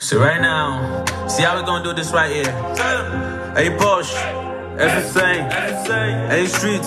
So right now, see how we gonna do this right here. Hey Posh, everything, hey Streets,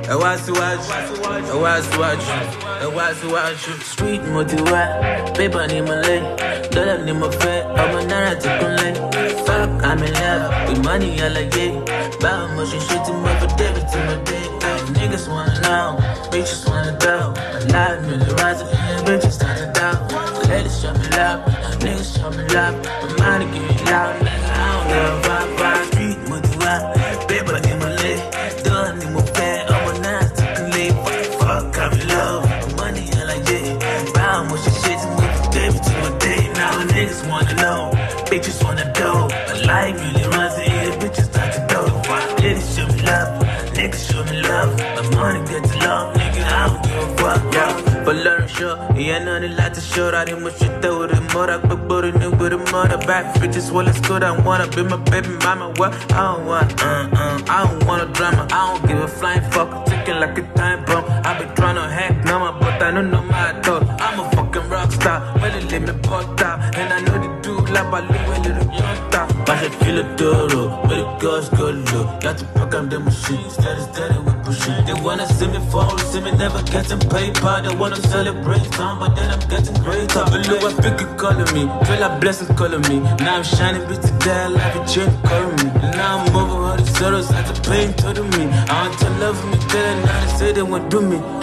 Street motiwa, paper ni malay, dollar ni mafe, omanara tikunle. Fuck, I'm in love with money I like it. Buy motion shit to me for David to my day. Niggas wanna know, bitches wanna know. My life really rising, bitches starting down. Ladies show me love, niggas show me love. My money give me loud, nigga, I don't give a fuck. Street motiwa, paper in my leg, dollar ni mafe, omanara tikunle. Fuck, I'm in love with money I like it. Buy motion shit to me for David to my day. Now niggas wanna know, bitches wanna know. My life really rising, bitches start to know. Ladies show me love, niggas show me love. My money gets long, nigga, I don't give a fuck, yeah. But learn sure, yeah, nothing like to show. I didn't much shit with it more. I put booty new with a mother back. Bitches, well, it's good. I wanna be my baby mama. What? I don't want, I don't want a drama. I don't give a flying fuck. Ticking like a time bomb. I be tryna hack number, but I don't know my thought. I'm a fucking rock star. Well, let me put out. And I know the dude like a little young star. But I feel a duro, where the girls go low. Got to fuck up the machine, steady with pushing. They wanna see me fall, see me never getting paper. They wanna celebrate time, but then I'm getting greater. Below I pick it calling me, feel like blessings calling me. Now I'm shining bitch to death, like a chain calling me. Now I'm over all the zeros, like the pain to me. I want to love me, tell them now they say they won't do me.